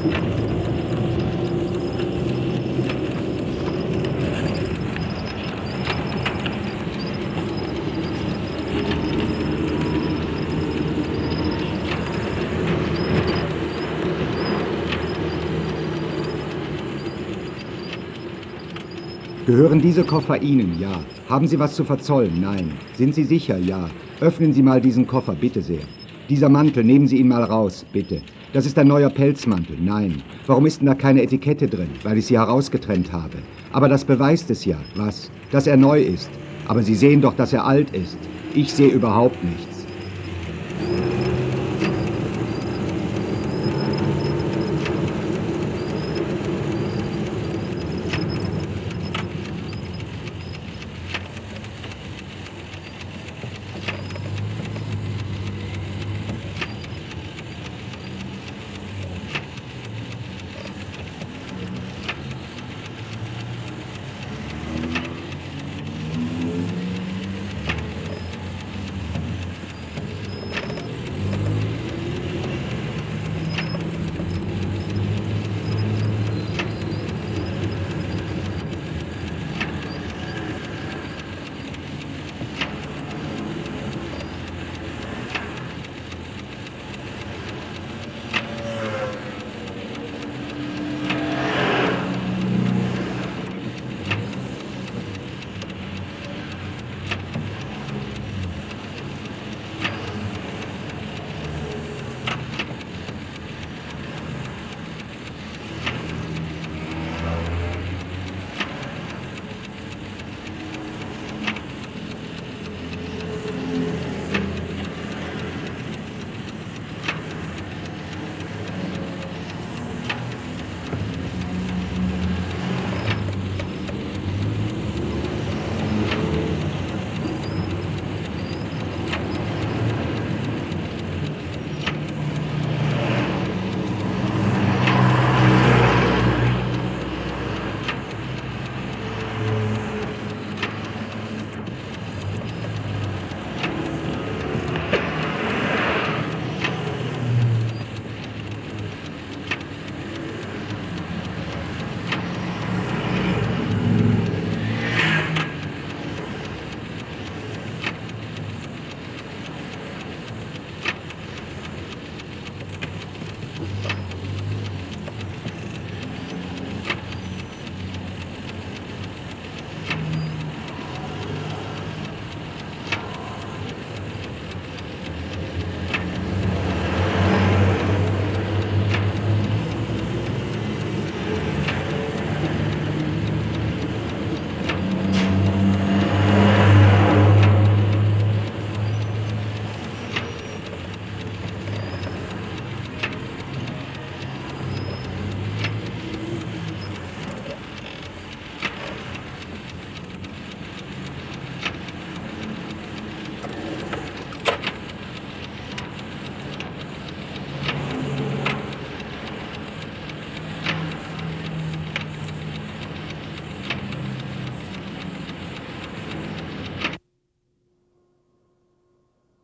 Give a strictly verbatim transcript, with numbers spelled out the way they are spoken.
Gehören diese Koffer Ihnen? Ja. Haben Sie was zu verzollen? Nein. Sind Sie sicher? Ja. Öffnen Sie mal diesen Koffer, bitte sehr. Dieser Mantel, nehmen Sie ihn mal raus, bitte. Das ist ein neuer Pelzmantel. Nein. Warum ist denn da keine Etikette drin? Weil ich sie herausgetrennt habe. Aber das beweist es ja. Was? Dass er neu ist. Aber Sie sehen doch, dass er alt ist. Ich sehe überhaupt nichts.